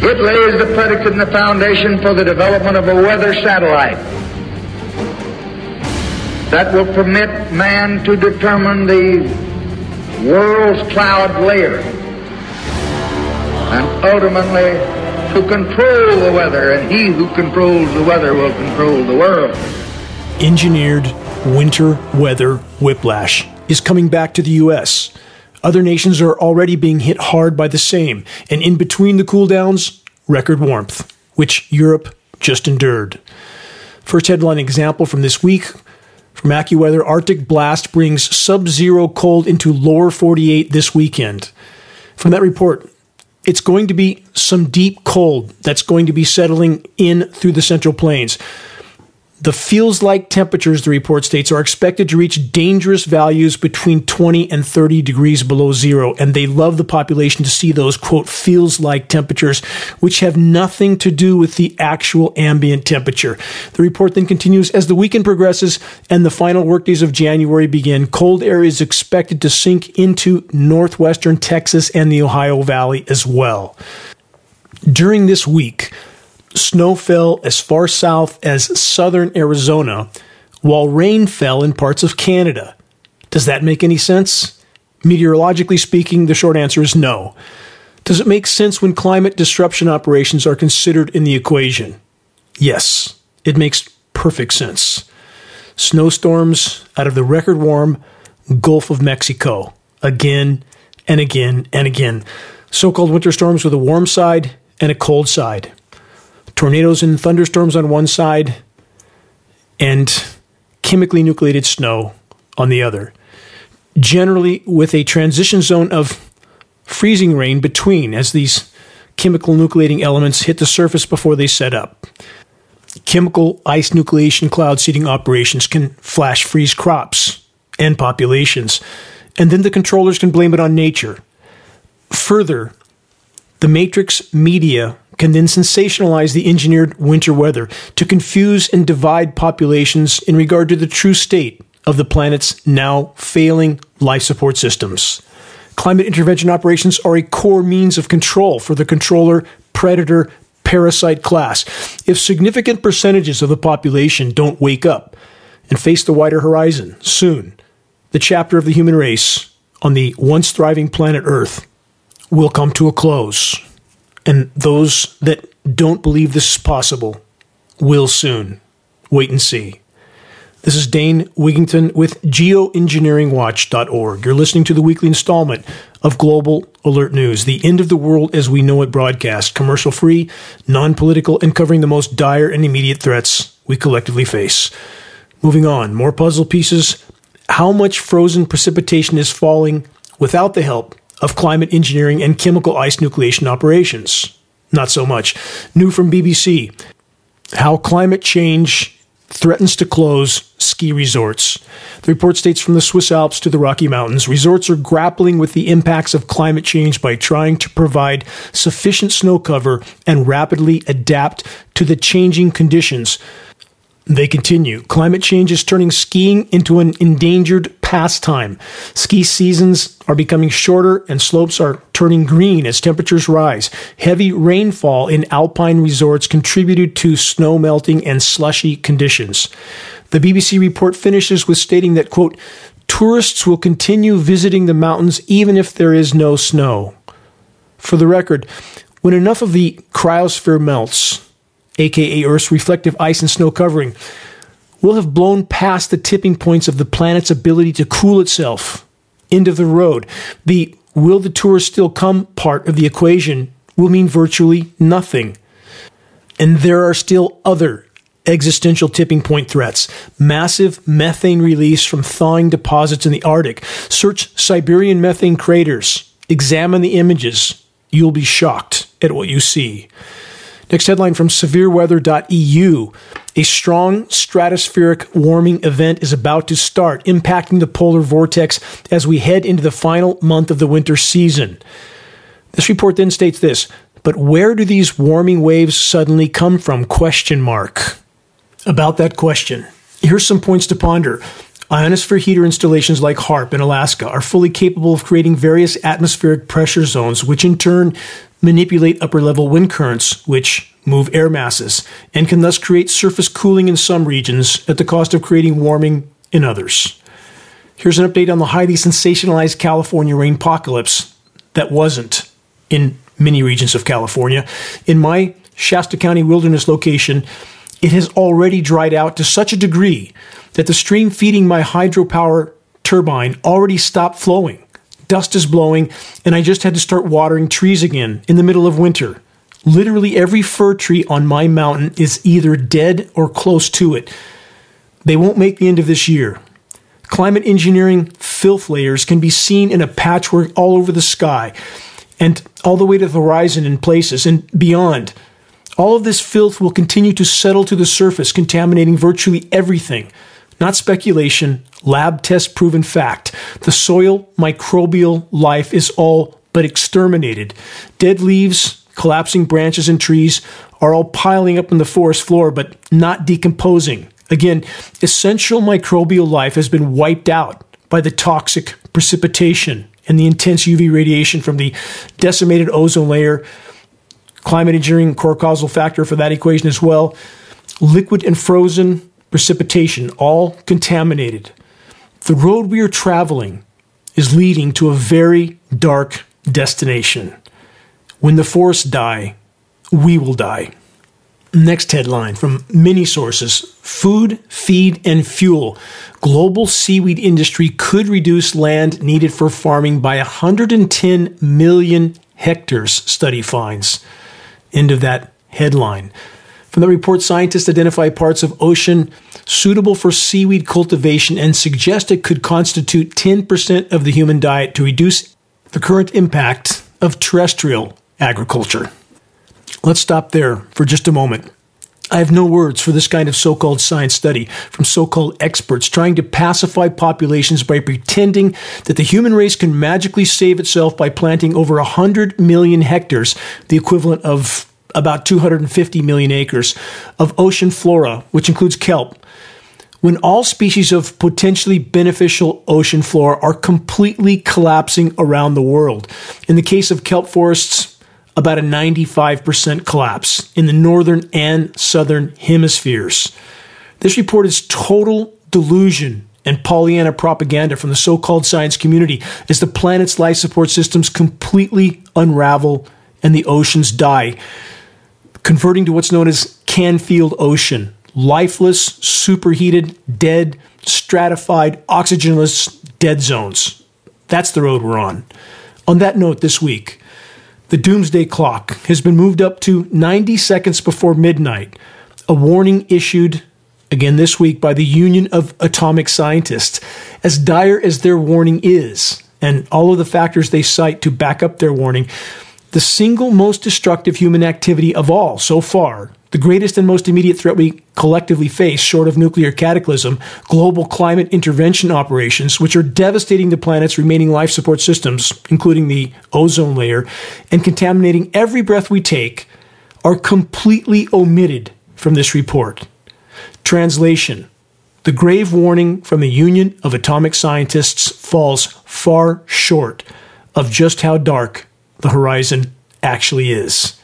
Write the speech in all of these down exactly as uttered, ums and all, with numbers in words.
It lays the predicate and the foundation for the development of a weather satellite that will permit man to determine the world's cloud layer and ultimately to control the weather, and he who controls the weather will control the world. Engineered winter weather whiplash is coming back to the U S. Other nations are already being hit hard by the same, and in between the cool downs, record warmth, which Europe just endured. First headline example from this week. From AccuWeather, Arctic blast brings sub-zero cold into lower forty-eight this weekend. From that report, it's going to be some deep cold that's going to be settling in through the Central Plains. The feels-like temperatures, the report states, are expected to reach dangerous values between twenty and thirty degrees below zero, and they love the population to see those, quote, feels-like temperatures, which have nothing to do with the actual ambient temperature. The report then continues, as the weekend progresses and the final workdays of January begin, cold air is expected to sink into northwestern Texas and the Ohio Valley as well. During this week, snow fell as far south as southern Arizona, while rain fell in parts of Canada. Does that make any sense? Meteorologically speaking, the short answer is no. Does it make sense when climate disruption operations are considered in the equation? Yes, it makes perfect sense. Snowstorms out of the record warm Gulf of Mexico, again and again and again. So-called winter storms with a warm side and a cold side. Tornadoes and thunderstorms on one side, and chemically nucleated snow on the other. Generally with a transition zone of freezing rain between as these chemical nucleating elements hit the surface before they set up. Chemical ice nucleation cloud seeding operations can flash freeze crops and populations, and then the controllers can blame it on nature. Further, the matrix media can then sensationalize the engineered winter weather to confuse and divide populations in regard to the true state of the planet's now failing life support systems. Climate intervention operations are a core means of control for the controller, predator, parasite class. If significant percentages of the population don't wake up and face the wider horizon soon, the chapter of the human race on the once thriving planet Earth will come to a close. And those that don't believe this is possible will soon. Wait and see. This is Dane Wigington with geoengineering watch dot org. You're listening to the weekly installment of Global Alert News, the end of the world as we know it broadcast, commercial-free, non-political, and covering the most dire and immediate threats we collectively face. Moving on, more puzzle pieces. How much frozen precipitation is falling without the help of climate engineering and chemical ice nucleation operations? Not so much. New from B B C, how climate change threatens to close ski resorts. The report states from the Swiss Alps to the Rocky Mountains, resorts are grappling with the impacts of climate change by trying to provide sufficient snow cover and rapidly adapt to the changing conditions. They continue. Climate change is turning skiing into an endangered pastime. Ski seasons are becoming shorter and slopes are turning green as temperatures rise. Heavy rainfall in alpine resorts contributed to snow melting and slushy conditions. The B B C report finishes with stating that, quote, tourists will continue visiting the mountains even if there is no snow. For the record, when enough of the cryosphere melts, aka Earth's reflective ice and snow covering, will have blown past the tipping points of the planet's ability to cool itself. End of the road. The will the tourists still come part of the equation will mean virtually nothing. And there are still other existential tipping point threats. Massive methane release from thawing deposits in the Arctic. Search Siberian methane craters. Examine the images. You'll be shocked at what you see. Next headline from severe weather dot e u. A strong stratospheric warming event is about to start, impacting the polar vortex as we head into the final month of the winter season. This report then states this, but where do these warming waves suddenly come from? Question mark. About that question, here's some points to ponder. Ionosphere heater installations like HAARP in Alaska are fully capable of creating various atmospheric pressure zones, which in turn manipulate upper-level wind currents, which move air masses, and can thus create surface cooling in some regions at the cost of creating warming in others. Here's an update on the highly sensationalized California rainpocalypse that wasn't in many regions of California. In my Shasta County wilderness location, it has already dried out to such a degree that the stream feeding my hydropower turbine already stopped flowing. Dust is blowing, and I just had to start watering trees again in the middle of winter. Literally every fir tree on my mountain is either dead or close to it. They won't make the end of this year. Climate engineering filth layers can be seen in a patchwork all over the sky and all the way to the horizon in places and beyond. All of this filth will continue to settle to the surface, contaminating virtually everything. Not speculation, lab test proven fact. The soil microbial life is all but exterminated. Dead leaves, collapsing branches and trees are all piling up on the forest floor, but not decomposing. Again, essential microbial life has been wiped out by the toxic precipitation and the intense U V radiation from the decimated ozone layer. Climate engineering, core causal factor for that equation as well. Liquid and frozen precipitation, all contaminated. The road we are traveling is leading to a very dark destination. When the forests die, we will die. Next headline from many sources: food, feed, and fuel. Global seaweed industry could reduce land needed for farming by one hundred ten million hectares, study finds. End of that headline. From the report, scientists identify parts of ocean suitable for seaweed cultivation and suggest it could constitute ten percent of the human diet to reduce the current impact of terrestrial agriculture. Let's stop there for just a moment. I have no words for this kind of so-called science study from so-called experts trying to pacify populations by pretending that the human race can magically save itself by planting over one hundred million hectares, the equivalent of about two hundred fifty million acres, of ocean flora, which includes kelp, when all species of potentially beneficial ocean flora are completely collapsing around the world. In the case of kelp forests, about a ninety-five percent collapse in the northern and southern hemispheres. This report is total delusion and Pollyanna propaganda from the so-called science community as the planet's life support systems completely unravel and the oceans die, converting to what's known as Canfield Ocean. Lifeless, superheated, dead, stratified, oxygenless dead zones. That's the road we're on. On that note, this week, the doomsday clock has been moved up to ninety seconds before midnight, a warning issued again this week by the Union of Atomic Scientists. As dire as their warning is, and all of the factors they cite to back up their warning, the single most destructive human activity of all so far, the greatest and most immediate threat we collectively face, short of nuclear cataclysm, global climate intervention operations, which are devastating the planet's remaining life support systems, including the ozone layer, and contaminating every breath we take, are completely omitted from this report. Translation: the grave warning from the Union of Atomic Scientists falls far short of just how dark the horizon actually is.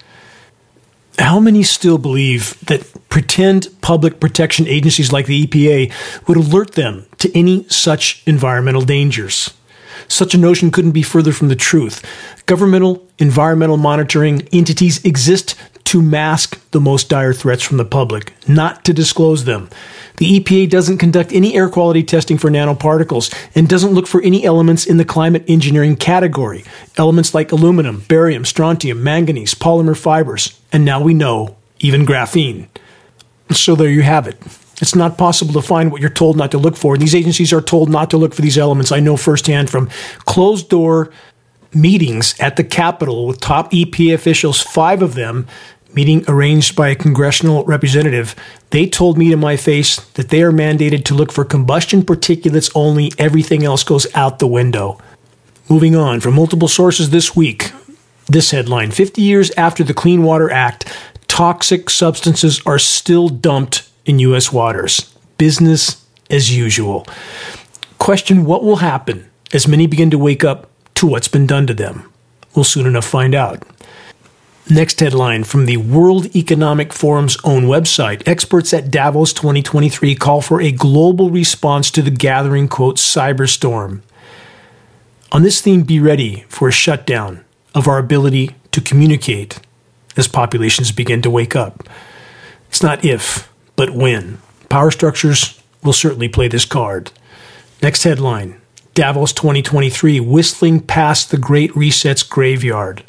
How many still believe that pretend public protection agencies like the E P A would alert them to any such environmental dangers? Such a notion couldn't be further from the truth. Governmental environmental monitoring entities exist to mask the most dire threats from the public, not to disclose them. The E P A doesn't conduct any air quality testing for nanoparticles and doesn't look for any elements in the climate engineering category. Elements like aluminum, barium, strontium, manganese, polymer fibers, and now we know, even graphene. So there you have it. It's not possible to find what you're told not to look for. And these agencies are told not to look for these elements. I know firsthand from closed-door meetings at the Capitol with top E P A officials, five of them, meeting arranged by a congressional representative, they told me to my face that they are mandated to look for combustion particulates only. Everything else goes out the window. Moving on, from multiple sources this week, this headline: fifty years after the Clean Water Act, toxic substances are still dumped in U S waters. Business as usual. Question: what will happen as many begin to wake up to what's been done to them? We'll soon enough find out. Next headline from the World Economic Forum's own website. Experts at Davos twenty twenty-three call for a global response to the gathering, quote, cyberstorm. On this theme, be ready for a shutdown of our ability to communicate as populations begin to wake up. It's not if, but when. Power structures will certainly play this card. Next headline, Davos twenty twenty-three, whistling past the Great Reset's graveyard.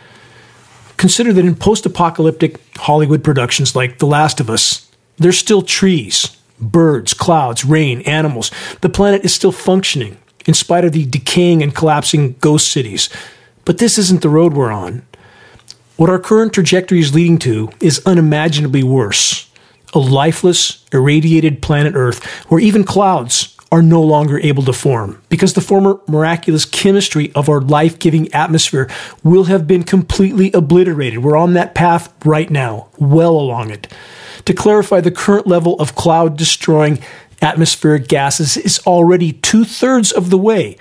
Consider that in post-apocalyptic Hollywood productions like The Last of Us, there's still trees, birds, clouds, rain, animals. The planet is still functioning in spite of the decaying and collapsing ghost cities. But this isn't the road we're on. What our current trajectory is leading to is unimaginably worse. A lifeless, irradiated planet Earth where even clouds are no longer able to form because the former miraculous chemistry of our life-giving atmosphere will have been completely obliterated. We're on that path right now, well along it. To clarify, the current level of cloud-destroying atmospheric gases is already two-thirds of the way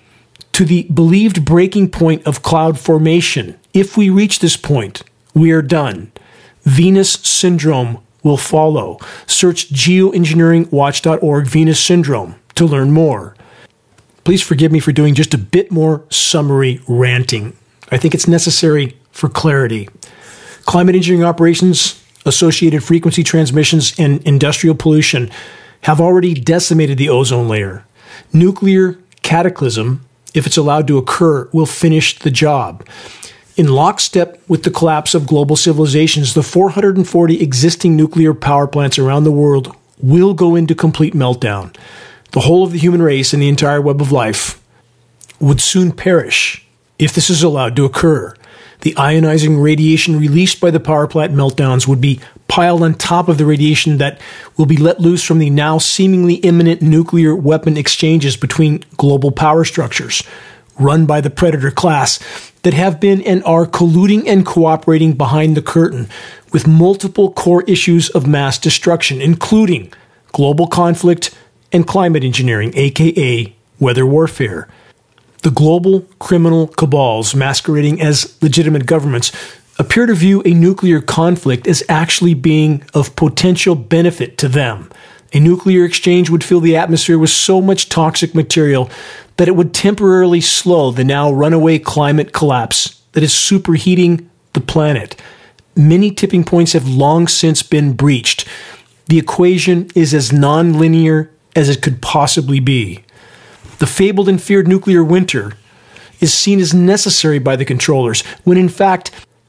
to the believed breaking point of cloud formation. If we reach this point, we are done. Venus syndrome will follow. Search geoengineering watch dot org Venus syndrome to learn more. Please forgive me for doing just a bit more summary ranting. I think it's necessary for clarity. Climate engineering operations, associated frequency transmissions, and industrial pollution have already decimated the ozone layer. Nuclear cataclysm, if it's allowed to occur, will finish the job. In lockstep with the collapse of global civilizations, the four hundred forty existing nuclear power plants around the world will go into complete meltdown. The whole of the human race and the entire web of life would soon perish if this is allowed to occur. The ionizing radiation released by the power plant meltdowns would be piled on top of the radiation that will be let loose from the now seemingly imminent nuclear weapon exchanges between global power structures run by the predator class that have been and are colluding and cooperating behind the curtain with multiple core issues of mass destruction, including global conflict and climate engineering, aka weather warfare. The global criminal cabals masquerading as legitimate governments appear to view a nuclear conflict as actually being of potential benefit to them. A nuclear exchange would fill the atmosphere with so much toxic material that it would temporarily slow the now runaway climate collapse that is superheating the planet. Many tipping points have long since been breached. The equation is as nonlinear as it could possibly be. The fabled and feared nuclear winter is seen as necessary by the controllers, when in fact,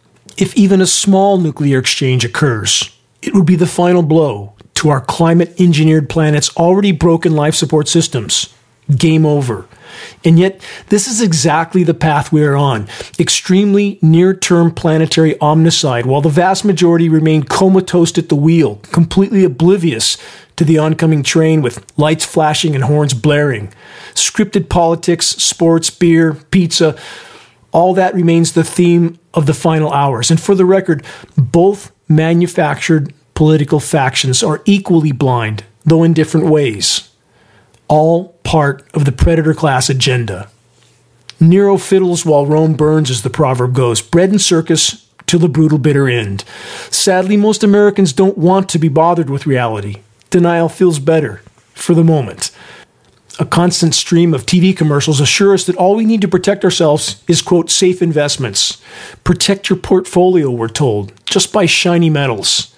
if even a small nuclear exchange occurs, it would be the final blow to our climate-engineered planet's already broken life support systems. Game over. And yet, this is exactly the path we are on. Extremely near-term planetary omnicide, while the vast majority remain comatose at the wheel, completely oblivious to the oncoming train with lights flashing and horns blaring. Scripted politics, sports, beer, pizza, all that remains the theme of the final hours. And for the record, both manufactured political factions are equally blind, though in different ways. All part of the predator class agenda. Nero fiddles while Rome burns, as the proverb goes. Bread and circus till the brutal bitter end. Sadly, most Americans don't want to be bothered with reality. Denial feels better, for the moment. A constant stream of T V commercials assure us that all we need to protect ourselves is, quote, safe investments. Protect your portfolio, we're told, just by shiny metals.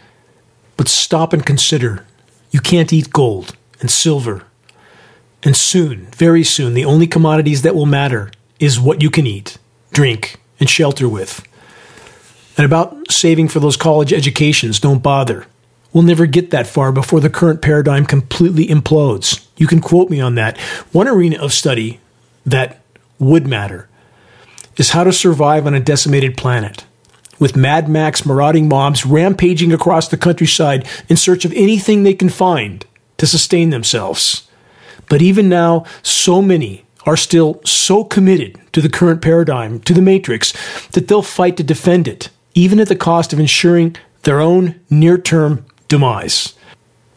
But stop and consider. You can't eat gold and silver. And soon, very soon, the only commodities that will matter is what you can eat, drink, and shelter with. And about saving for those college educations, don't bother. We'll never get that far before the current paradigm completely implodes. You can quote me on that. One arena of study that would matter is how to survive on a decimated planet, with Mad Max marauding mobs rampaging across the countryside in search of anything they can find to sustain themselves. But even now, so many are still so committed to the current paradigm, to the Matrix, that they'll fight to defend it, even at the cost of ensuring their own near-term demise.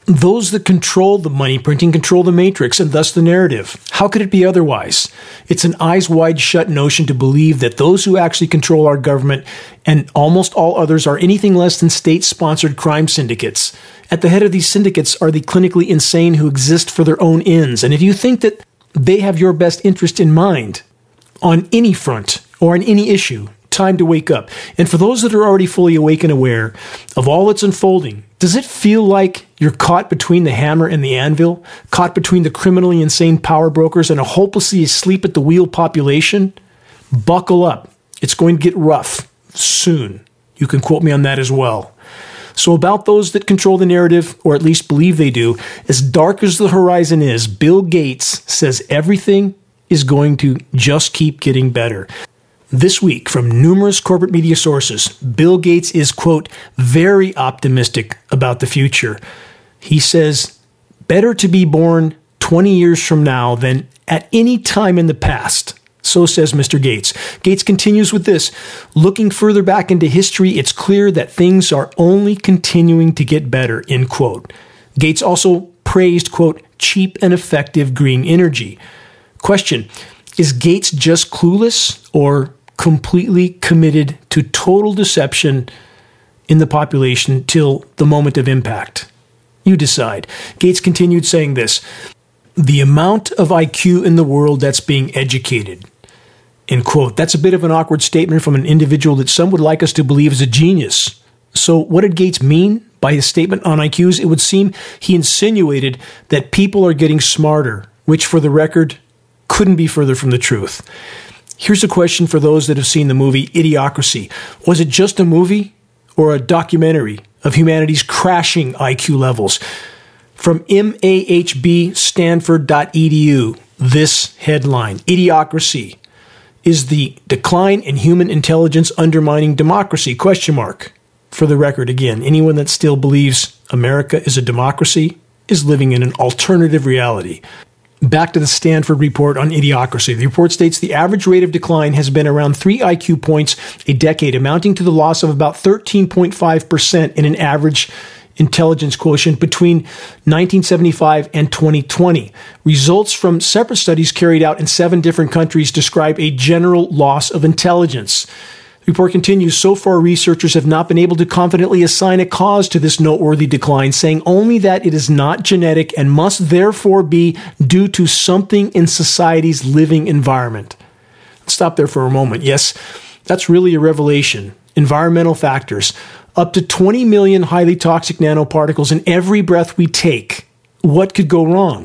Those that control the money printing control the matrix and thus the narrative. How could it be otherwise? It's an eyes wide shut notion to believe that those who actually control our government and almost all others are anything less than state-sponsored crime syndicates. At the head of these syndicates are the clinically insane who exist for their own ends. And if you think that they have your best interest in mind on any front or on any issue, time to wake up. And for those that are already fully awake and aware of all that's unfolding, does it feel like you're caught between the hammer and the anvil? Caught between the criminally insane power brokers and a hopelessly asleep at the wheel population? Buckle up. It's going to get rough soon. You can quote me on that as well. So about those that control the narrative, or at least believe they do, as dark as the horizon is, Bill Gates says everything is going to just keep getting better. This week, from numerous corporate media sources, Bill Gates is, quote, very optimistic about the future. He says, better to be born twenty years from now than at any time in the past. So says Mister Gates. Gates continues with this. Looking further back into history, it's clear that things are only continuing to get better, end quote. Gates also praised, quote, cheap and effective green energy. Question, is Gates just clueless or completely committed to total deception in the population till the moment of impact? You decide. Gates continued saying this, the amount of I Q in the world that's being educated, end quote. That's a bit of an awkward statement from an individual that some would like us to believe is a genius. So what did Gates mean by his statement on I Qs? It would seem he insinuated that people are getting smarter, which for the record couldn't be further from the truth. Here's a question for those that have seen the movie Idiocracy. Was it just a movie or a documentary of humanity's crashing I Q levels? From M A H B Stanford dot E D U, this headline, Idiocracy, is the decline in human intelligence undermining democracy, question mark. For the record, again, anyone that still believes America is a democracy is living in an alternative reality. Back to the Stanford report on Idiocracy. The report states the average rate of decline has been around three I Q points a decade, amounting to the loss of about thirteen point five percent in an average intelligence quotient between nineteen seventy-five and twenty twenty. Results from separate studies carried out in seven different countries describe a general loss of intelligence. The report continues, so far researchers have not been able to confidently assign a cause to this noteworthy decline, saying only that it is not genetic and must therefore be due to something in society's living environment. Let's stop there for a moment. Yes, that's really a revelation. Environmental factors. Up to twenty million highly toxic nanoparticles in every breath we take. What could go wrong?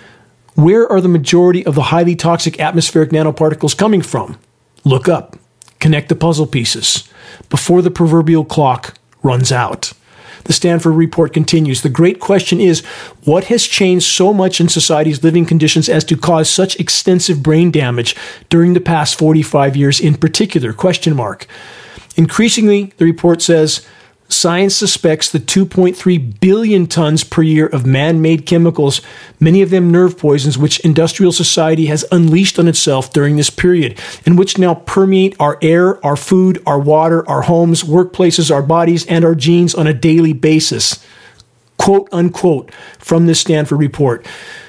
Where are the majority of the highly toxic atmospheric nanoparticles coming from? Look up. Connect the puzzle pieces before the proverbial clock runs out. The Stanford report continues. The great question is, what has changed so much in society's living conditions as to cause such extensive brain damage during the past forty-five years in particular? Question mark. Increasingly, the report says, science suspects the two point three billion tons per year of man-made chemicals, many of them nerve poisons, which industrial society has unleashed on itself during this period, and which now permeate our air, our food, our water, our homes, workplaces, our bodies, and our genes on a daily basis. Quote, unquote, from this Stanford report.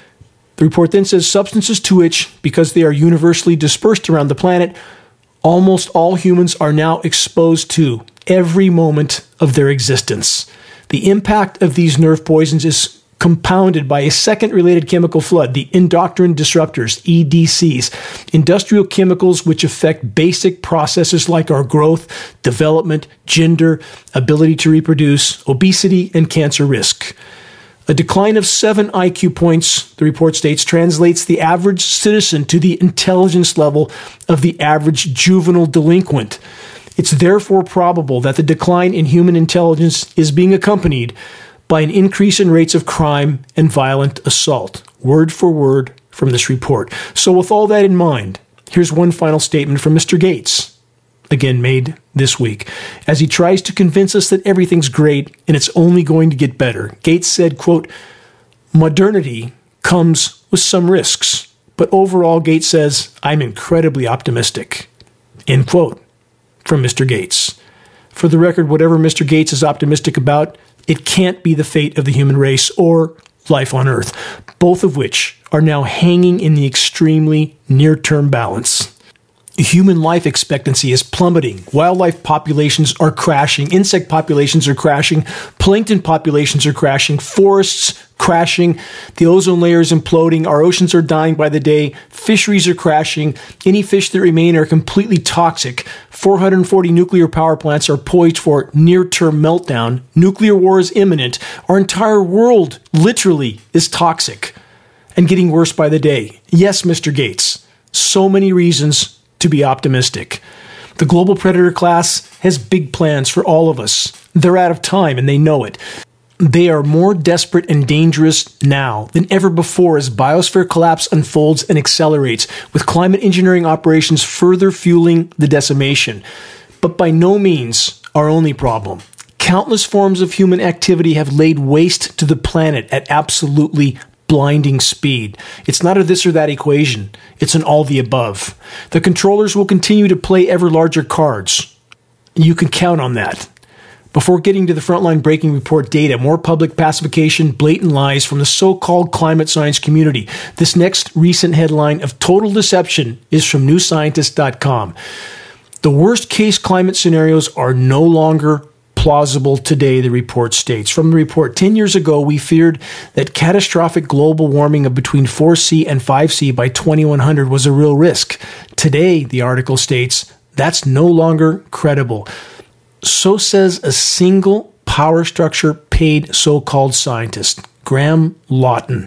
The report then says substances to which, because they are universally dispersed around the planet, almost all humans are now exposed to every moment of their existence. The impact of these nerve poisons is compounded by a second related chemical flood, the endocrine disruptors, E D Cs, industrial chemicals which affect basic processes like our growth, development, gender, ability to reproduce, obesity, and cancer risk. A decline of seven I Q points, the report states, translates the average citizen to the intelligence level of the average juvenile delinquent. It's therefore probable that the decline in human intelligence is being accompanied by an increase in rates of crime and violent assault. Word for word from this report. So with all that in mind, here's one final statement from Mister Gates, again made this week, as he tries to convince us that everything's great and it's only going to get better. Gates said, quote, modernity comes with some risks, but overall, Gates says, I'm incredibly optimistic, end quote. From Mister Gates. For the record, whatever Mister Gates is optimistic about It can't be the fate of the human race or life on Earth, both of which are now hanging in the extremely near-term balance. Human life expectancy is plummeting. Wildlife populations are crashing. Insect populations are crashing. Plankton populations are crashing. Forests crashing. The ozone layer is imploding. Our oceans are dying by the day. Fisheries are crashing. Any fish that remain are completely toxic. four hundred forty nuclear power plants are poised for near-term meltdown. Nuclear war is imminent. Our entire world, literally, is toxic and getting worse by the day. Yes, Mister Gates, so many reasons to be optimistic. The global predator class has big plans for all of us. They're out of time and they know it. They are more desperate and dangerous now than ever before as biosphere collapse unfolds and accelerates, with climate engineering operations further fueling the decimation. But by no means our only problem. Countless forms of human activity have laid waste to the planet at absolutely blinding speed. It's not a this or that equation. It's an all the above. The controllers will continue to play ever larger cards. You can count on that. Before getting to the Frontline Breaking Report data, more public pacification, blatant lies from the so-called climate science community. This next recent headline of total deception is from new scientist dot com. The worst case climate scenarios are no longer plausible today, the report states. From the report, ten years ago, we feared that catastrophic global warming of between four C and five C by twenty-one hundred was a real risk. Today, the article states, that's no longer credible. So says a single power structure paid so-called scientist, Graham Lawton.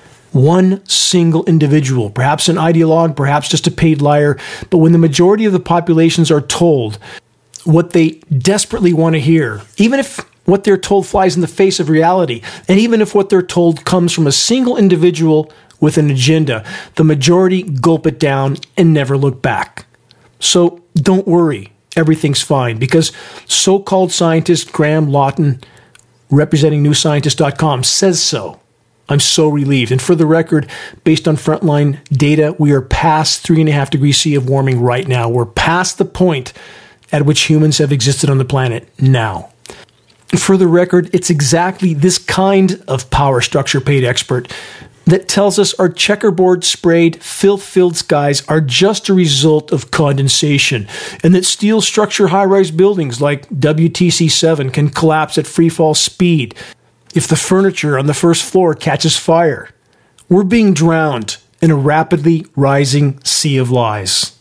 One single individual, perhaps an ideologue, perhaps just a paid liar, but when the majority of the populations are told what they desperately want to hear, even if what they're told flies in the face of reality, and even if what they're told comes from a single individual with an agenda, the majority gulp it down and never look back. So don't worry, everything's fine, because so-called scientist Graham Lawton, representing new scientist dot com, says so. I'm so relieved. And for the record, based on Frontline data, we are past three and a half degrees C of warming right now. We're past the point at which humans have existed on the planet now. For the record, it's exactly this kind of power structure paid expert that tells us our checkerboard sprayed, filth-filled skies are just a result of condensation, and that steel structure high-rise buildings like W T C seven can collapse at freefall speed if the furniture on the first floor catches fire. We're being drowned in a rapidly rising sea of lies.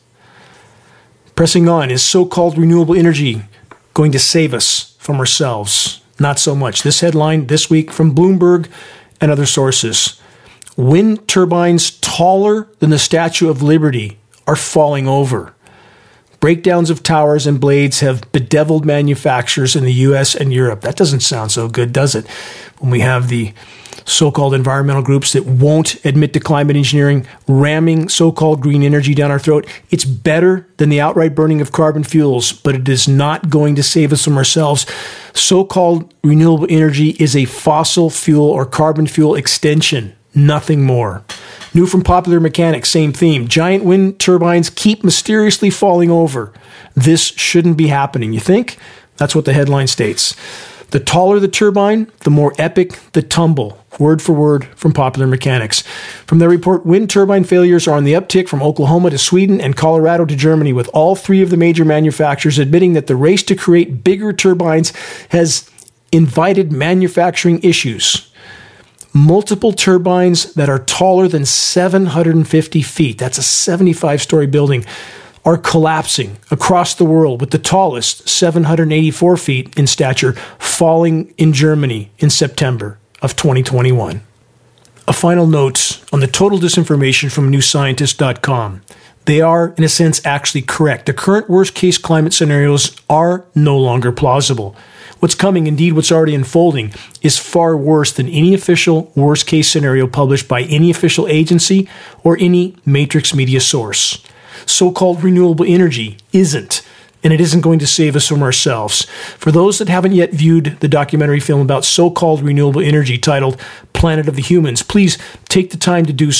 Pressing on, is so-called renewable energy going to save us from ourselves? Not so much. This headline this week from Bloomberg and other sources. Wind turbines taller than the Statue of Liberty are falling over. Breakdowns of towers and blades have bedeviled manufacturers in the U S and Europe. That doesn't sound so good, does it? When we have the so-called environmental groups that won't admit to climate engineering, ramming so-called green energy down our throat. It's better than the outright burning of carbon fuels, but it is not going to save us from ourselves. So-called renewable energy is a fossil fuel or carbon fuel extension, nothing more. New from Popular Mechanics, same theme. Giant wind turbines keep mysteriously falling over. This shouldn't be happening, you think? That's what the headline states. The taller the turbine, the more epic the tumble. Word for word from Popular Mechanics. From their report, wind turbine failures are on the uptick from Oklahoma to Sweden and Colorado to Germany, with all three of the major manufacturers admitting that the race to create bigger turbines has invited manufacturing issues. Multiple turbines that are taller than seven hundred fifty feet, that's a seventy-five story building, are collapsing across the world, with the tallest, seven hundred eighty-four feet in stature, falling in Germany in September of twenty twenty-one. A final note on the total disinformation from new scientist dot com. They are, in a sense, actually correct. The current worst-case climate scenarios are no longer plausible. What's coming, indeed what's already unfolding, is far worse than any official worst-case scenario published by any official agency or any matrix media source. So-called renewable energy isn't, and it isn't going to save us from ourselves. For those that haven't yet viewed the documentary film about so-called renewable energy titled Planet of the Humans, please take the time to do so.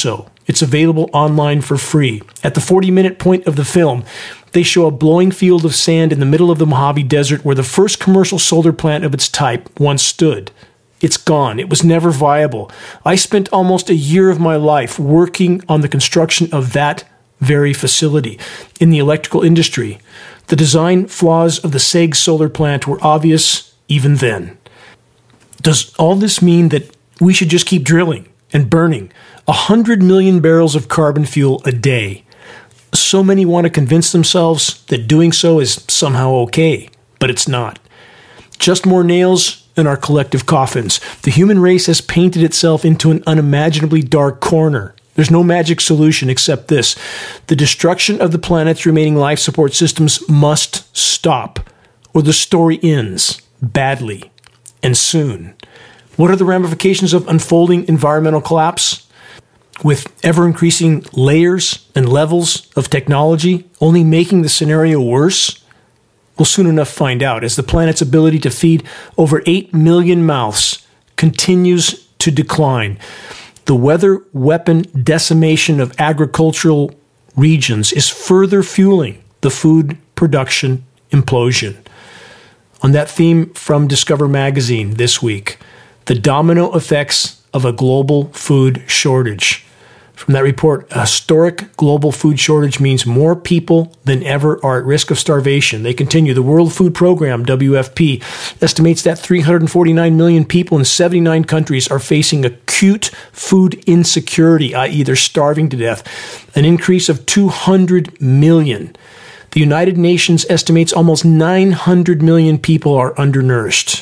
It's available online for free. At the forty-minute point of the film, they show a blowing field of sand in the middle of the Mojave Desert where the first commercial solar plant of its type once stood. It's gone. It was never viable. I spent almost a year of my life working on the construction of that very facility in the electrical industry. The design flaws of the S E G solar plant were obvious even then. Does all this mean that we should just keep drilling and burning one hundred million barrels of carbon fuel a day? So many want to convince themselves that doing so is somehow okay, but it's not. Just more nails in our collective coffins. The human race has painted itself into an unimaginably dark corner. There's no magic solution except this. The destruction of the planet's remaining life support systems must stop, or the story ends badly and soon. What are the ramifications of unfolding environmental collapse? With ever-increasing layers and levels of technology only making the scenario worse? We'll soon enough find out as the planet's ability to feed over eight million mouths continues to decline. The weather weapon decimation of agricultural regions is further fueling the food production implosion. On that theme from Discover Magazine this week, the domino effects of a global food shortage. From that report, a historic global food shortage means more people than ever are at risk of starvation. They continue. The World Food Program, W F P, estimates that three hundred forty-nine million people in seventy-nine countries are facing acute food insecurity, that is they're starving to death, an increase of two hundred million. The United Nations estimates almost nine hundred million people are undernourished.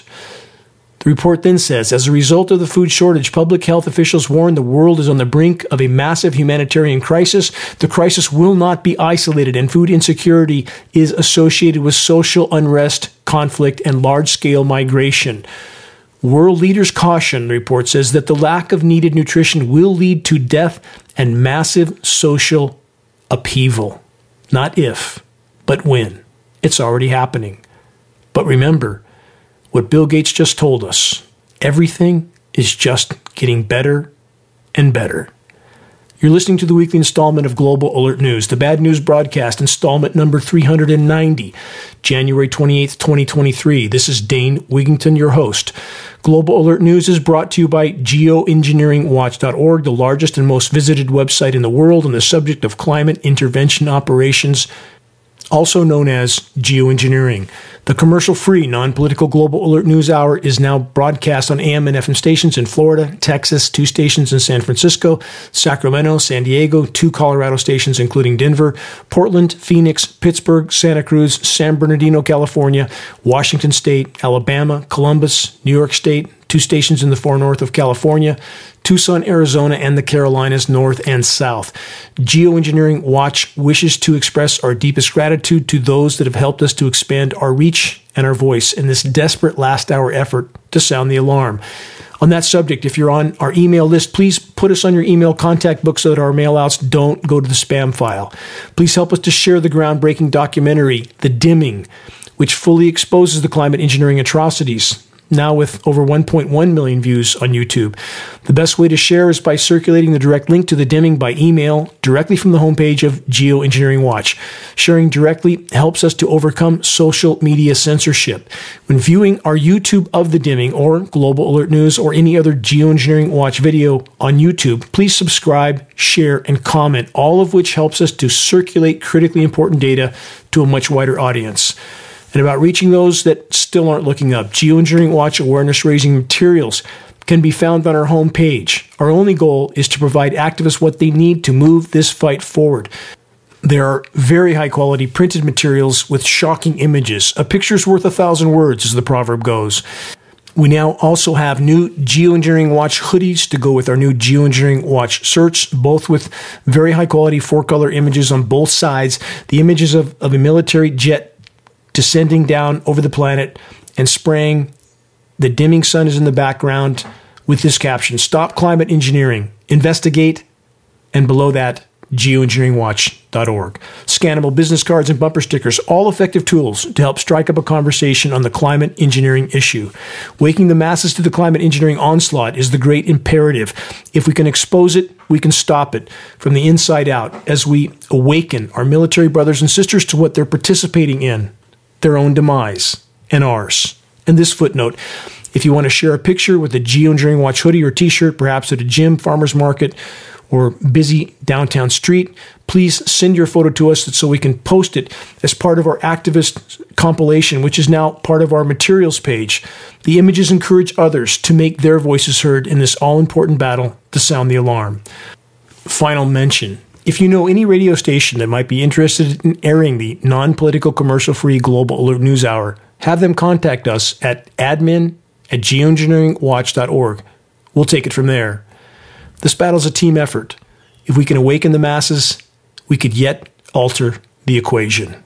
The report then says, as a result of the food shortage, public health officials warn the world is on the brink of a massive humanitarian crisis. The crisis will not be isolated, and food insecurity is associated with social unrest, conflict, and large-scale migration. World leaders caution, the report says, that the lack of needed nutrition will lead to death and massive social upheaval. Not if, but when. It's already happening. But remember, what Bill Gates just told us, everything is just getting better and better. You're listening to the weekly installment of Global Alert News, the Bad News Broadcast, installment number three hundred ninety, January twenty-eighth, twenty twenty-three. This is Dane Wigington, your host. Global Alert News is brought to you by geoengineering watch dot org, the largest and most visited website in the world on the subject of climate intervention operations, also known as geoengineering. The commercial-free, non-political Global Alert News Hour is now broadcast on A M and F M stations in Florida, Texas, two stations in San Francisco, Sacramento, San Diego, two Colorado stations including Denver, Portland, Phoenix, Pittsburgh, Santa Cruz, San Bernardino, California, Washington State, Alabama, Columbus, New York State, two stations in the far north of California, Tucson, Arizona, and the Carolinas north and south. Geoengineering Watch wishes to express our deepest gratitude to those that have helped us to expand our reach and our voice in this desperate last-hour effort to sound the alarm. On that subject, if you're on our email list, please put us on your email contact book so that our mailouts don't go to the spam file. Please help us to share the groundbreaking documentary, The Dimming, which fully exposes the climate engineering atrocities, now with over one point one million views on YouTube. The best way to share is by circulating the direct link to The Dimming by email directly from the homepage of Geoengineering Watch. Sharing directly helps us to overcome social media censorship. When viewing our YouTube of The Dimming or Global Alert News or any other Geoengineering Watch video on YouTube, please subscribe, share, and comment, all of which helps us to circulate critically important data to a much wider audience. And about reaching those that still aren't looking up, Geoengineering Watch awareness-raising materials can be found on our homepage. Our only goal is to provide activists what they need to move this fight forward. There are very high-quality printed materials with shocking images. A picture's worth a thousand words, as the proverb goes. We now also have new Geoengineering Watch hoodies to go with our new Geoengineering Watch shirts, both with very high-quality four-color images on both sides. The images of, of a military jet descending down over the planet and spraying. The dimming sun is in the background with this caption, "Stop climate engineering, investigate," and below that, geoengineering watch dot org. Scannable business cards and bumper stickers, all effective tools to help strike up a conversation on the climate engineering issue. Waking the masses to the climate engineering onslaught is the great imperative. If we can expose it, we can stop it from the inside out as we awaken our military brothers and sisters to what they're participating in, their own demise and ours. And this footnote, if you want to share a picture with a Geoengineering Watch hoodie or t-shirt, perhaps at a gym, farmer's market, or busy downtown street, please send your photo to us so we can post it as part of our activist compilation, which is now part of our materials page. The images encourage others to make their voices heard in this all-important battle to sound the alarm. Final mention. If you know any radio station that might be interested in airing the non-political commercial-free Global Alert News Hour, have them contact us at admin at geoengineering watch dot org. We'll take it from there. This battle is a team effort. If we can awaken the masses, we could yet alter the equation.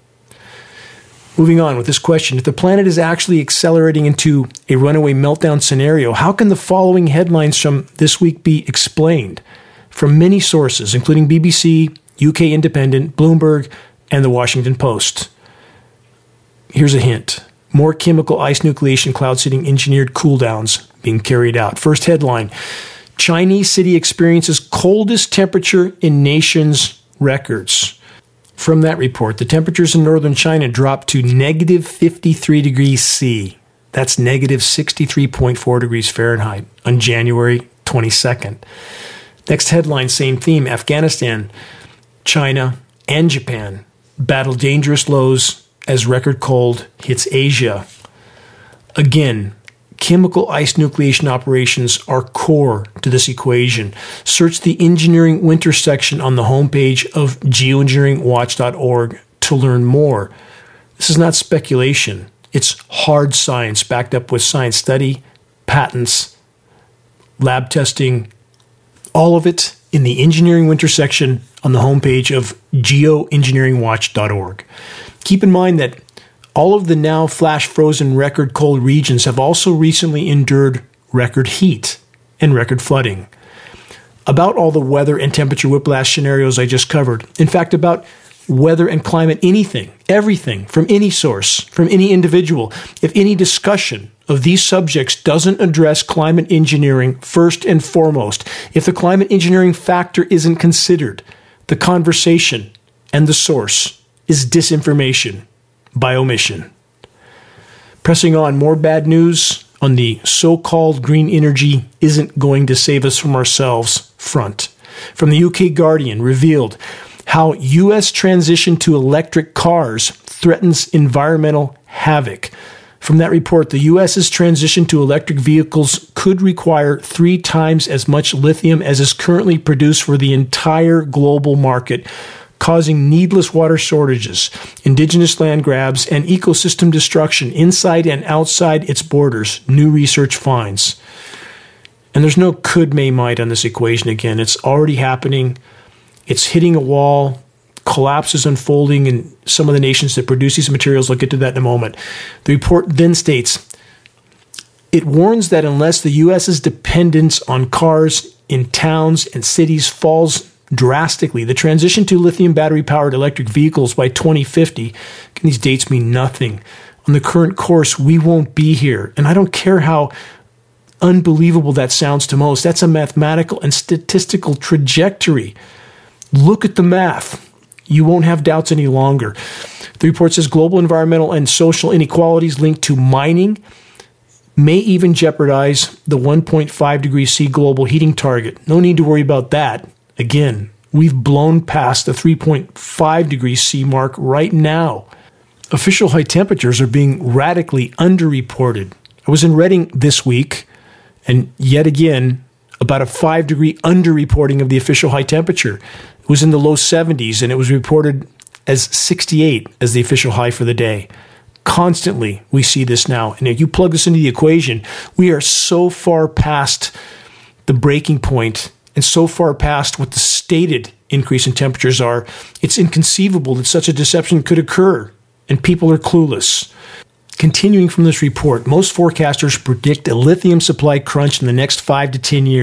Moving on with this question, if the planet is actually accelerating into a runaway meltdown scenario, how can the following headlines from this week be explained? From many sources, including B B C, U K Independent, Bloomberg, and the Washington Post. Here's a hint. More chemical ice nucleation cloud seeding engineered cooldowns being carried out. First headline, Chinese city experiences coldest temperature in nation's records. From that report, the temperatures in northern China dropped to negative fifty-three degrees C. That's negative sixty-three point four degrees Fahrenheit on January twenty-second. Next headline, same theme, Afghanistan, China, and Japan battle dangerous lows as record cold hits Asia. Again, chemical ice nucleation operations are core to this equation. Search the Engineering Winter section on the homepage of geoengineering watch dot org to learn more. This is not speculation. It's hard science backed up with science study, patents, lab testing, all of it in the Engineering Winter section on the homepage of geoengineering watch dot org. Keep in mind that all of the now flash-frozen record cold regions have also recently endured record heat and record flooding. About all the weather and temperature whiplash scenarios I just covered, in fact, about weather and climate, anything, everything, from any source, from any individual, if any discussion of these subjects doesn't address climate engineering first and foremost, if the climate engineering factor isn't considered, the conversation and the source is disinformation by omission. Pressing on, more bad news on the so-called green energy isn't going to save us from ourselves front. From the U K Guardian, revealed how U S transition to electric cars threatens environmental havoc. From that report, the U S's transition to electric vehicles could require three times as much lithium as is currently produced for the entire global market, causing needless water shortages, indigenous land grabs, and ecosystem destruction inside and outside its borders, new research finds. And there's no could, may, might on this equation again. It's already happening. It's hitting a wall. Collapse is unfolding in some of the nations that produce these materials. I'll get to that in a moment. The report then states, it warns that unless the U S's dependence on cars in towns and cities falls drastically, the transition to lithium battery-powered electric vehicles by twenty fifty, can these dates mean nothing? On the current course, we won't be here. And I don't care how unbelievable that sounds to most. That's a mathematical and statistical trajectory. Look at the math. You won't have doubts any longer. The report says global environmental and social inequalities linked to mining may even jeopardize the one point five degrees C global heating target. No need to worry about that. Again, we've blown past the three point five degrees C mark right now. Official high temperatures are being radically underreported. I was in Reading this week, and yet again, about a five degree underreporting of the official high temperature. It was in the low seventies, and it was reported as sixty-eight as the official high for the day. Constantly, we see this now. And if you plug this into the equation, we are so far past the breaking point and so far past what the stated increase in temperatures are, it's inconceivable that such a deception could occur, and people are clueless. Continuing from this report, most forecasters predict a lithium supply crunch in the next five to ten years.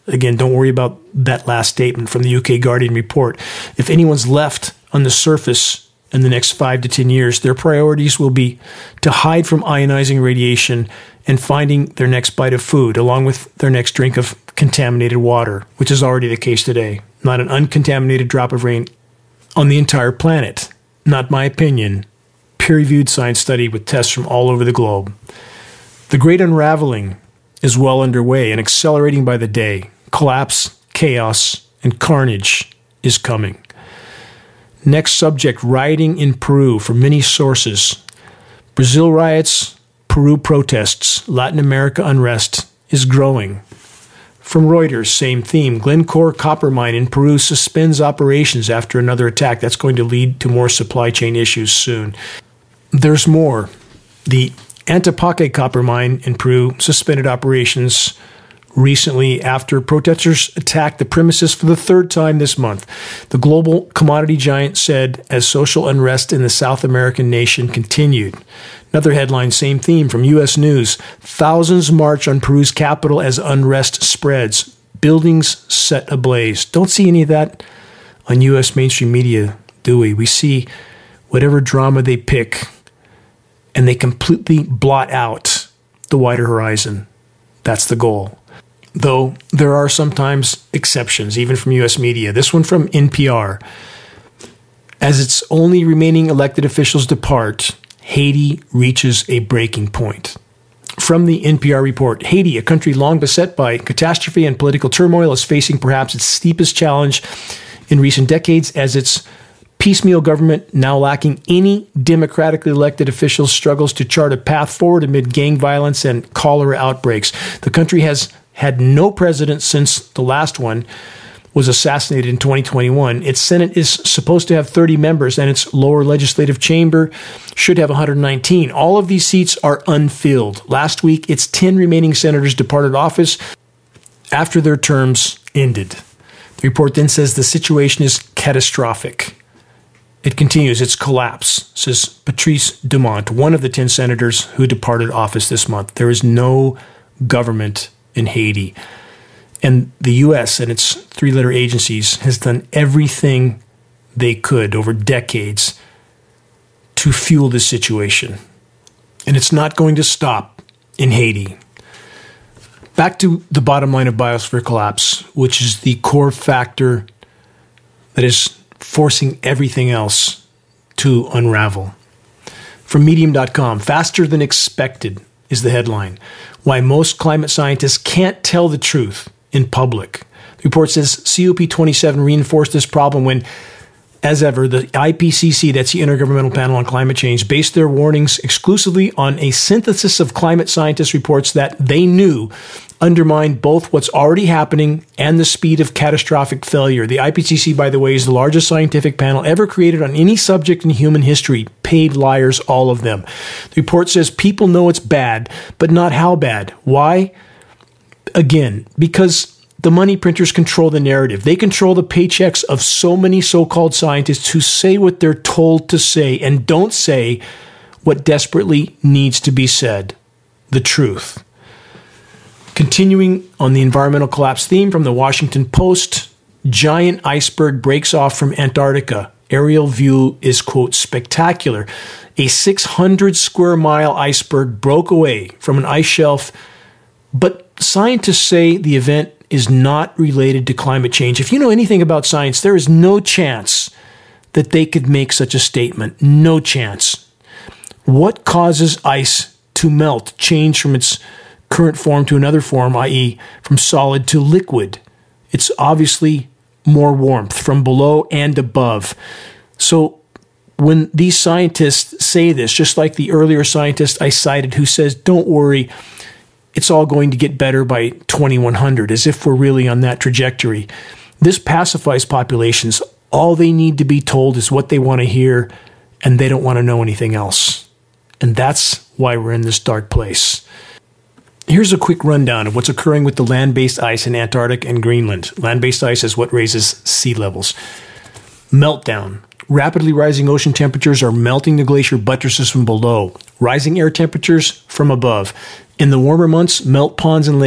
Again, don't worry about that last statement from the U K Guardian report. If anyone's left on the surface in the next five to ten years, their priorities will be to hide from ionizing radiation and finding their next bite of food, along with their next drink of contaminated water, which is already the case today. Not an uncontaminated drop of rain on the entire planet. Not my opinion. Peer-reviewed science study with tests from all over the globe. The great unraveling is well underway and accelerating by the day. Collapse, chaos, and carnage is coming. Next subject, rioting in Peru from many sources. Brazil riots, Peru protests, Latin America unrest is growing. From Reuters, same theme. Glencore copper mine in Peru suspends operations after another attack. That's going to lead to more supply chain issues soon. There's more. The Antapaque copper mine in Peru suspended operations recently after protesters attacked the premises for the third time this month. The global commodity giant said as social unrest in the South American nation continued. Another headline, same theme from U S News. Thousands march on Peru's capital as unrest spreads. Buildings set ablaze. Don't see any of that on U S mainstream media, do we? We see whatever drama they pick, and they completely blot out the wider horizon. That's the goal. Though there are sometimes exceptions, even from U S media. This one from N P R. As its only remaining elected officials depart, Haiti reaches a breaking point. From the N P R report, Haiti, a country long beset by catastrophe and political turmoil, is facing perhaps its steepest challenge in recent decades as its piecemeal government, now lacking any democratically elected officials, struggles to chart a path forward amid gang violence and cholera outbreaks. The country has had no president since the last one was assassinated in twenty twenty-one. Its Senate is supposed to have thirty members, and its lower legislative chamber should have one hundred nineteen. All of these seats are unfilled. Last week, its ten remaining senators departed office after their terms ended. The report then says the situation is catastrophic. It continues its collapse, says Patrice Dumont, one of the ten senators who departed office this month. There is no government in Haiti. And the U S and its three-letter agencies has done everything they could over decades to fuel this situation. And it's not going to stop in Haiti. Back to the bottom line of biosphere collapse, which is the core factor that is forcing everything else to unravel. From medium dot com, faster than expected is the headline. Why most climate scientists can't tell the truth in public. The report says C O P twenty-seven reinforced this problem when, as ever, the I P C C, that's the Intergovernmental Panel on Climate Change, based their warnings exclusively on a synthesis of climate scientists' reports that they knew undermined both what's already happening and the speed of catastrophic failure. The I P C C, by the way, is the largest scientific panel ever created on any subject in human history. Paid liars, all of them. The report says people know it's bad, but not how bad. Why? Again, because the money printers control the narrative. They control the paychecks of so many so-called scientists who say what they're told to say and don't say what desperately needs to be said, the truth. Continuing on the environmental collapse theme from the Washington Post, giant iceberg breaks off from Antarctica. Aerial view is, quote, spectacular. A six hundred square mile iceberg broke away from an ice shelf, but scientists say the event is not related to climate change. If you know anything about science, there is no chance that they could make such a statement. No chance. What causes ice to melt, change from its current form to another form, that is from solid to liquid? It's obviously more warmth from below and above. So when these scientists say this, just like the earlier scientist I cited who says, don't worry, it's all going to get better by twenty-one hundred, as if we're really on that trajectory. This pacifies populations. All they need to be told is what they want to hear, and they don't want to know anything else. And that's why we're in this dark place. Here's a quick rundown of what's occurring with the land-based ice in Antarctica and Greenland. Land-based ice is what raises sea levels. Meltdown. Rapidly rising ocean temperatures are melting the glacier buttresses from below. Rising air temperatures from above. In the warmer months, melt ponds and lakes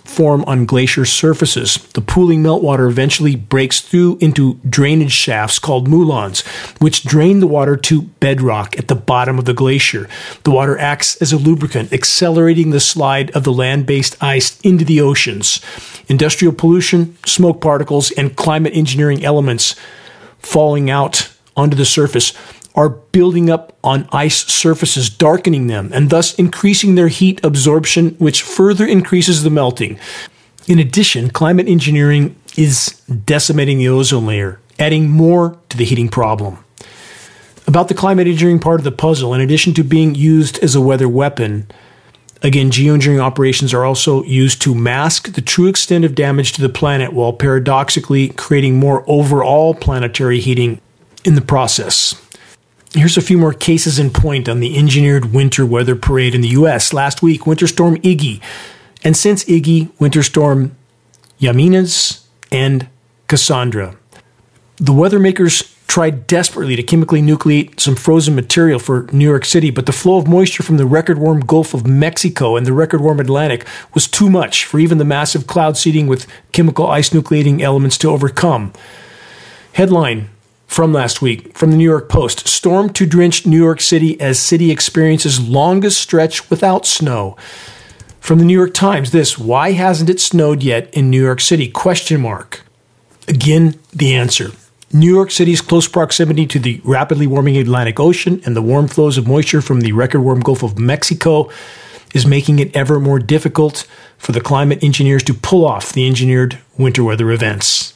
form on glacier surfaces. The pooling meltwater eventually breaks through into drainage shafts called moulins, which drain the water to bedrock at the bottom of the glacier. The water acts as a lubricant, accelerating the slide of the land-based ice into the oceans. Industrial pollution, smoke particles, and climate engineering elements falling out onto the surface are building up on ice surfaces, darkening them, and thus increasing their heat absorption, which further increases the melting. In addition, climate engineering is decimating the ozone layer, adding more to the heating problem. About the climate engineering part of the puzzle, in addition to being used as a weather weapon, again, geoengineering operations are also used to mask the true extent of damage to the planet while paradoxically creating more overall planetary heating in the process. Here's a few more cases in point on the engineered winter weather parade in the U S. Last week, Winter Storm Iggy, and since Iggy, Winter Storm Yaminas and Cassandra. The weather makers tried desperately to chemically nucleate some frozen material for New York City, but the flow of moisture from the record-warm Gulf of Mexico and the record-warm Atlantic was too much for even the massive cloud seeding with chemical ice nucleating elements to overcome. Headline from last week from the New York Post: storm to drench New York City as city experiences longest stretch without snow. From the New York Times, this: why hasn't it snowed yet in New York City? Question mark. Again, the answer. New York City's close proximity to the rapidly warming Atlantic Ocean and the warm flows of moisture from the record-warm Gulf of Mexico is making it ever more difficult for the climate engineers to pull off the engineered winter weather events.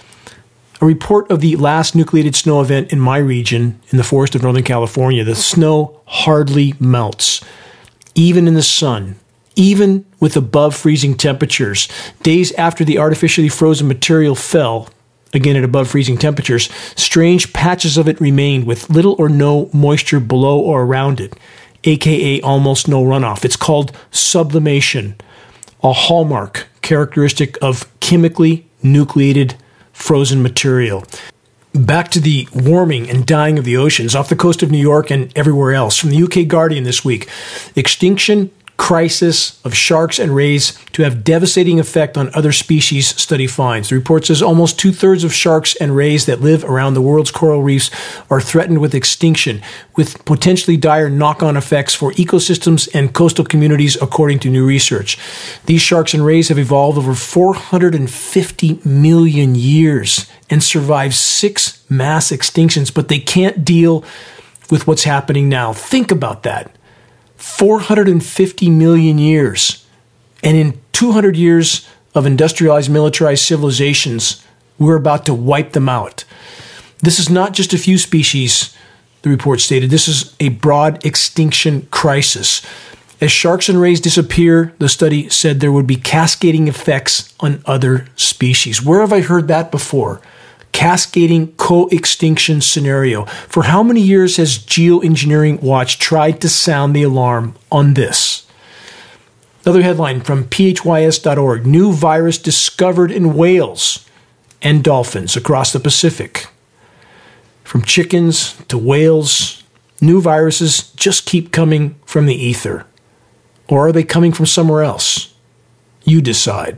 A report of the last nucleated snow event in my region, in the forest of Northern California, the snow hardly melts, even in the sun, even with above freezing temperatures. Days after the artificially frozen material fell, again at above freezing temperatures, strange patches of it remained with little or no moisture below or around it, aka almost no runoff. It's called sublimation, a hallmark characteristic of chemically nucleated frozen material. Back to the warming and dying of the oceans off the coast of New York and everywhere else. From the U K Guardian this week: extinction crisis of sharks and rays to have devastating effect on other species, study finds. The report says almost two-thirds of sharks and rays that live around the world's coral reefs are threatened with extinction, with potentially dire knock-on effects for ecosystems and coastal communities, according to new research. These sharks and rays have evolved over four hundred fifty million years and survived six mass extinctions, but they can't deal with what's happening now. Think about that. four hundred fifty million years. And in two hundred years of industrialized, militarized civilizations, we're about to wipe them out. This is not just a few species, the report stated. This is a broad extinction crisis. As sharks and rays disappear, the study said there would be cascading effects on other species. Where have I heard that before? Cascading co-extinction scenario. For how many years has Geoengineering Watch tried to sound the alarm on this? Another headline from P H Y S dot org: new virus discovered in whales and dolphins across the Pacific. From chickens to whales, new viruses just keep coming from the ether. Or are they coming from somewhere else? You decide.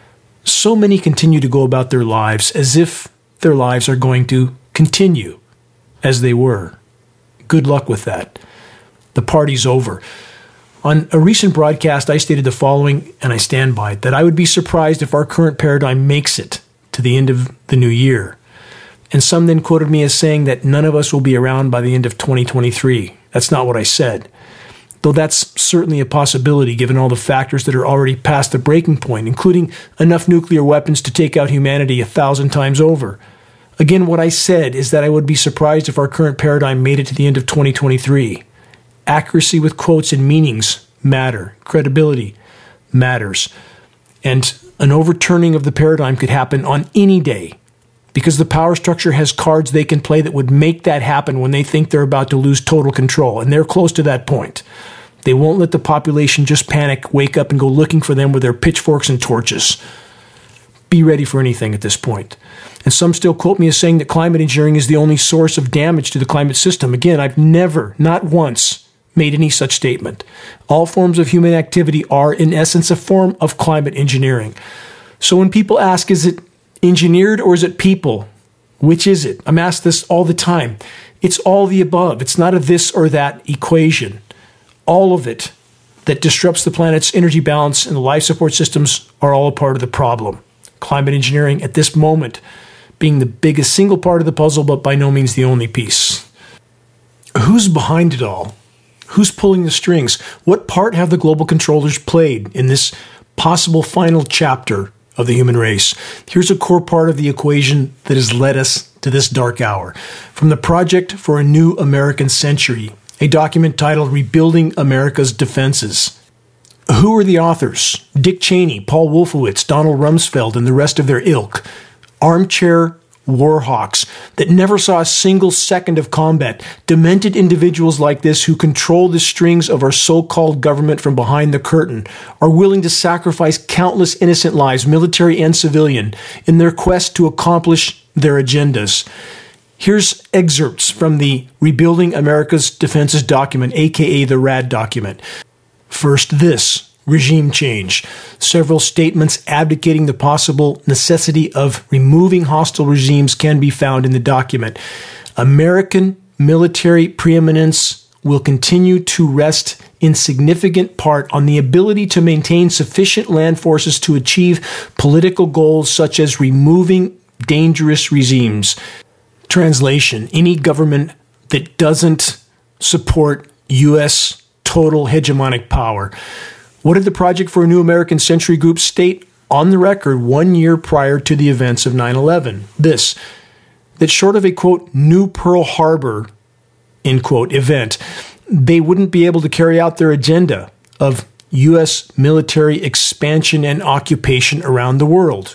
So many continue to go about their lives as if their lives are going to continue as they were. Good luck with that. The party's over. On a recent broadcast, I stated the following, and I stand by it, that I would be surprised if our current paradigm makes it to the end of the new year. And some then quoted me as saying that none of us will be around by the end of twenty twenty-three. That's not what I said. Though that's certainly a possibility given all the factors that are already past the breaking point, including enough nuclear weapons to take out humanity a thousand times over. Again, what I said is that I would be surprised if our current paradigm made it to the end of twenty twenty-three. Accuracy with quotes and meanings matter. Credibility matters. And an overturning of the paradigm could happen on any day, because the power structure has cards they can play that would make that happen when they think they're about to lose total control, and they're close to that point. They won't let the population just panic, wake up, and go looking for them with their pitchforks and torches. Be ready for anything at this point. And some still quote me as saying that climate engineering is the only source of damage to the climate system. Again, I've never, not once, made any such statement. All forms of human activity are, in essence, a form of climate engineering. So when people ask, is it engineered or is it people? Which is it? I'm asked this all the time. It's all the above. It's not a this or that equation. All of it that disrupts the planet's energy balance and the life support systems are all a part of the problem. Climate engineering at this moment being the biggest single part of the puzzle, but by no means the only piece. Who's behind it all? Who's pulling the strings? What part have the global controllers played in this possible final chapter of the human race? Here's a core part of the equation that has led us to this dark hour. From the Project for a New American Century, a document titled Rebuilding America's Defenses. Who are the authors? Dick Cheney, Paul Wolfowitz, Donald Rumsfeld, and the rest of their ilk. Armchair warhawks that never saw a single second of combat. Demented individuals like this who control the strings of our so-called government from behind the curtain are willing to sacrifice countless innocent lives, military and civilian, in their quest to accomplish their agendas. Here's excerpts from the Rebuilding America's Defenses document, aka the RAD document. First, this. Regime change. Several statements advocating the possible necessity of removing hostile regimes can be found in the document. American military preeminence will continue to rest in significant part on the ability to maintain sufficient land forces to achieve political goals such as removing dangerous regimes. Translation: any government that doesn't support U S total hegemonic power. What did the Project for a New American Century group state on the record one year prior to the events of nine eleven? This, that short of a, quote, new Pearl Harbor, end quote, event, they wouldn't be able to carry out their agenda of U S military expansion and occupation around the world.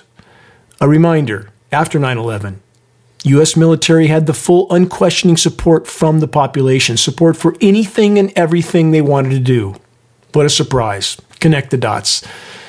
A reminder, after nine eleven, U S military had the full unquestioning support from the population, support for anything and everything they wanted to do. What a surprise. Connect the dots.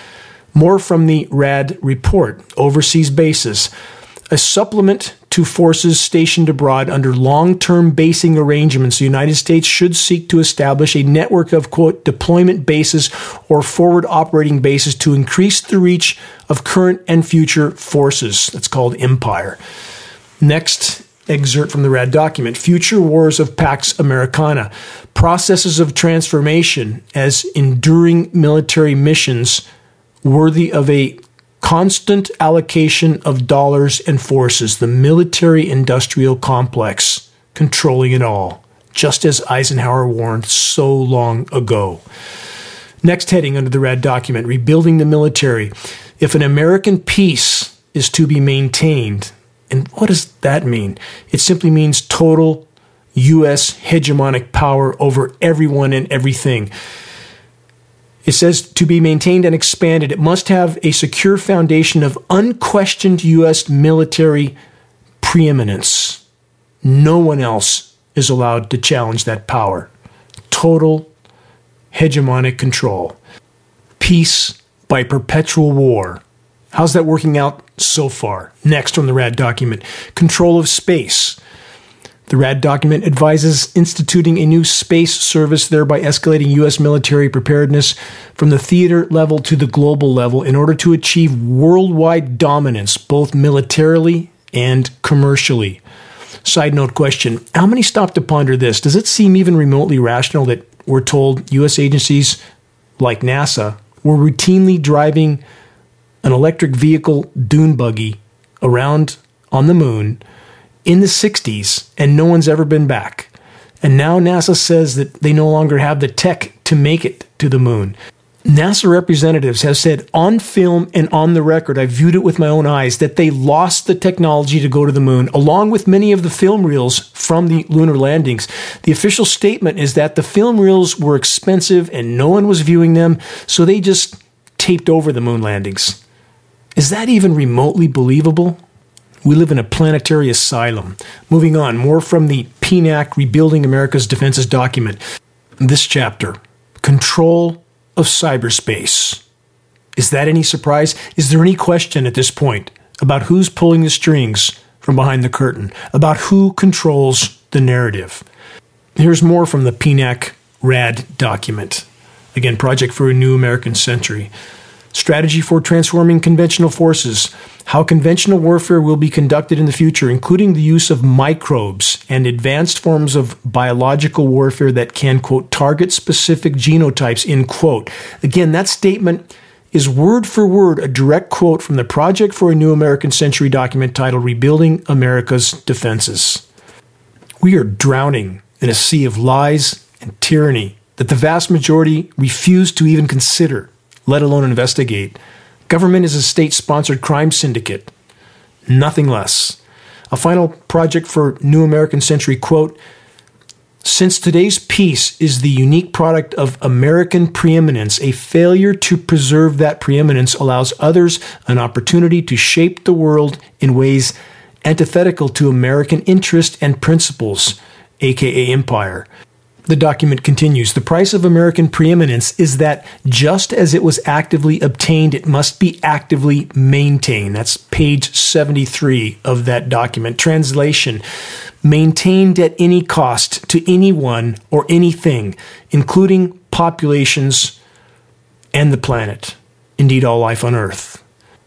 More from the RAD report, overseas bases. A supplement to forces stationed abroad under long-term basing arrangements, the United States should seek to establish a network of, quote, deployment bases or forward operating bases to increase the reach of current and future forces. That's called Empire. Next excerpt from the RAD document, Future Wars of Pax Americana. Processes of transformation as enduring military missions worthy of a constant allocation of dollars and forces. The military-industrial complex controlling it all, just as Eisenhower warned so long ago. Next heading under the RAD document, Rebuilding the Military. If an American peace is to be maintained, and what does that mean? It simply means total U S hegemonic power over everyone and everything. It says to be maintained and expanded, it must have a secure foundation of unquestioned U S military preeminence. No one else is allowed to challenge that power. Total hegemonic control. Peace by perpetual war. How's that working out so far? Next from the RAD document, control of space. The RAD document advises instituting a new space service, thereby escalating U S military preparedness from the theater level to the global level in order to achieve worldwide dominance, both militarily and commercially. Side note question, how many stop to ponder this? Does it seem even remotely rational that we're told U S agencies like NASA were routinely driving an electric vehicle dune buggy around on the moon in the sixties, and no one's ever been back? And now NASA says that they no longer have the tech to make it to the moon. NASA representatives have said on film and on the record, I viewed it with my own eyes, that they lost the technology to go to the moon, along with many of the film reels from the lunar landings. The official statement is that the film reels were expensive and no one was viewing them, so they just taped over the moon landings. Is that even remotely believable? We live in a planetary asylum. Moving on, more from the P N A C Rebuilding America's Defenses document. This chapter, Control of Cyberspace. Is that any surprise? Is there any question at this point about who's pulling the strings from behind the curtain, about who controls the narrative? Here's more from the P N A C RAD document. Again, Project for a New American Century. Strategy for Transforming Conventional Forces. How conventional warfare will be conducted in the future, including the use of microbes and advanced forms of biological warfare that can, quote, target specific genotypes, end quote. Again, that statement is word for word a direct quote from the Project for a New American Century document titled Rebuilding America's Defenses. We are drowning in a sea of lies and tyranny that the vast majority refuse to even consider, let alone investigate. Government is a state-sponsored crime syndicate, nothing less. A final Project for New American Century quote, since today's peace is the unique product of American preeminence, a failure to preserve that preeminence allows others an opportunity to shape the world in ways antithetical to American interest and principles, aka empire. The document continues, the price of American preeminence is that just as it was actively obtained, it must be actively maintained. That's page seventy-three of that document. Translation, maintained at any cost to anyone or anything, including populations and the planet, indeed all life on Earth.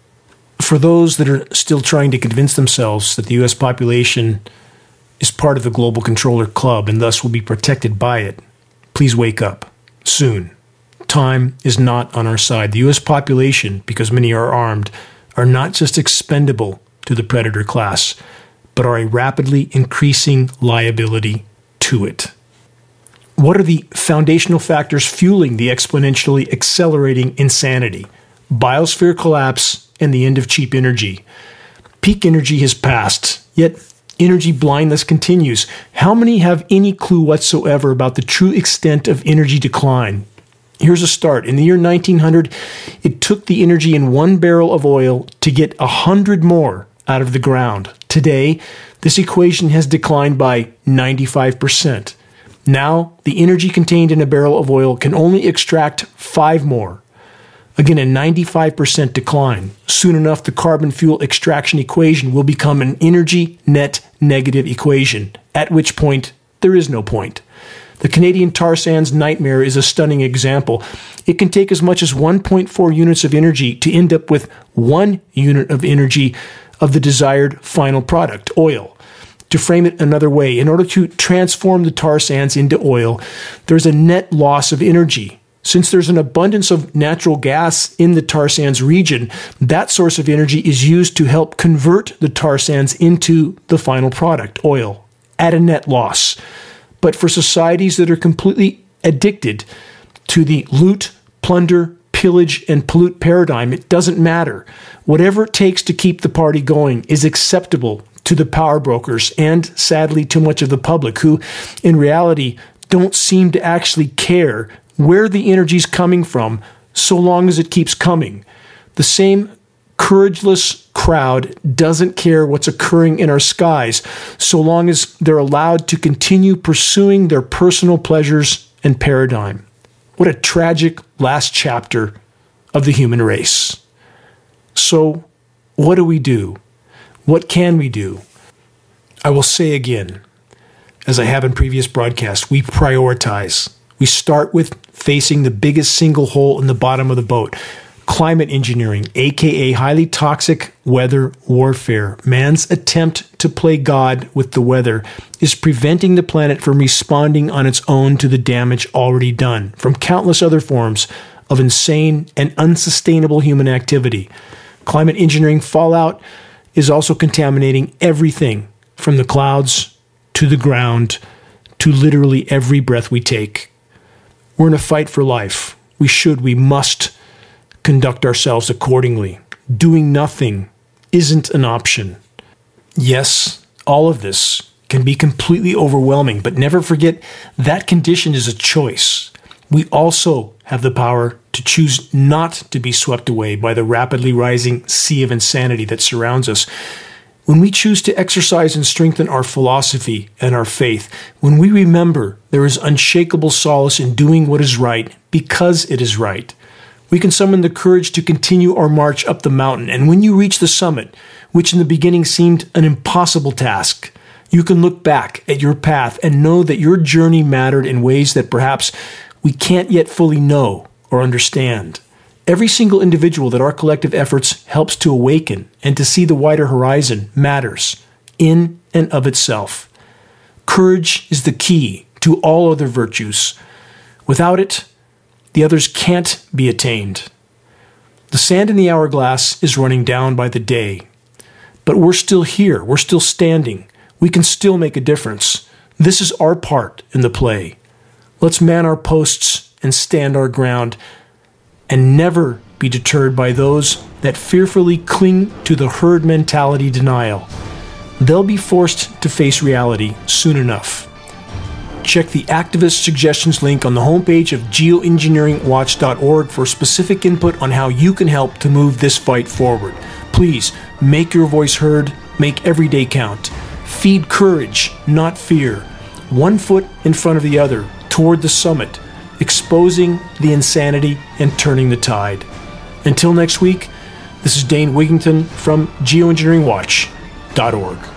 For those that are still trying to convince themselves that the U S population is part of the global controller club and thus will be protected by it, please wake up soon. Time is not on our side. The U S population, because many are armed, are not just expendable to the predator class, but are a rapidly increasing liability to it. What are the foundational factors fueling the exponentially accelerating insanity? Biosphere collapse and the end of cheap energy. Peak energy has passed, yet energy blindness continues. How many have any clue whatsoever about the true extent of energy decline? Here's a start. In the year nineteen hundred, it took the energy in one barrel of oil to get a hundred more out of the ground. Today, this equation has declined by ninety-five percent. Now, the energy contained in a barrel of oil can only extract five more. Again, a ninety-five percent decline. Soon enough, the carbon fuel extraction equation will become an energy net negative equation, at which point there is no point. The Canadian tar sands nightmare is a stunning example. It can take as much as one point four units of energy to end up with one unit of energy of the desired final product, oil. To frame it another way, in order to transform the tar sands into oil, there's a net loss of energy. Since there's an abundance of natural gas in the tar sands region, that source of energy is used to help convert the tar sands into the final product, oil, at a net loss. But for societies that are completely addicted to the loot, plunder, pillage, and pollute paradigm, it doesn't matter. Whatever it takes to keep the party going is acceptable to the power brokers and, sadly, to much of the public who, in reality, don't seem to actually care where the energy's coming from so long as it keeps coming. The same courageless crowd doesn't care what's occurring in our skies so long as they're allowed to continue pursuing their personal pleasures and paradigm. What a tragic last chapter of the human race. So, what do we do? What can we do? I will say again, as I have in previous broadcasts, we prioritize. We start with facing the biggest single hole in the bottom of the boat. Climate engineering, aka highly toxic weather warfare. Man's attempt to play God with the weather is preventing the planet from responding on its own to the damage already done from countless other forms of insane and unsustainable human activity. Climate engineering fallout is also contaminating everything from the clouds to the ground to literally every breath we take. We're in a fight for life. We should, we must conduct ourselves accordingly. Doing nothing isn't an option. Yes, all of this can be completely overwhelming, but never forget that condition is a choice. We also have the power to choose not to be swept away by the rapidly rising sea of insanity that surrounds us. When we choose to exercise and strengthen our philosophy and our faith, when we remember there is unshakable solace in doing what is right because it is right, we can summon the courage to continue our march up the mountain. And when you reach the summit, which in the beginning seemed an impossible task, You can look back at your path and know that your journey mattered in ways that perhaps we can't yet fully know or understand. Every single individual that our collective efforts helps to awaken and to see the wider horizon matters in and of itself. Courage is the key to all other virtues. Without it, the others can't be attained. The sand in the hourglass is running down by the day. But we're still here. We're still standing. We can still make a difference. This is our part in the play. Let's man our posts and stand our ground and never be deterred by those that fearfully cling to the herd mentality denial. They'll be forced to face reality soon enough. Check the activist suggestions link on the homepage of geoengineering watch dot org for specific input on how you can help to move this fight forward. Please make your voice heard, make every day count. Feed courage, not fear. One foot in front of the other toward the summit, exposing the insanity and turning the tide. Until next week, this is Dane Wigington from geoengineering watch dot org.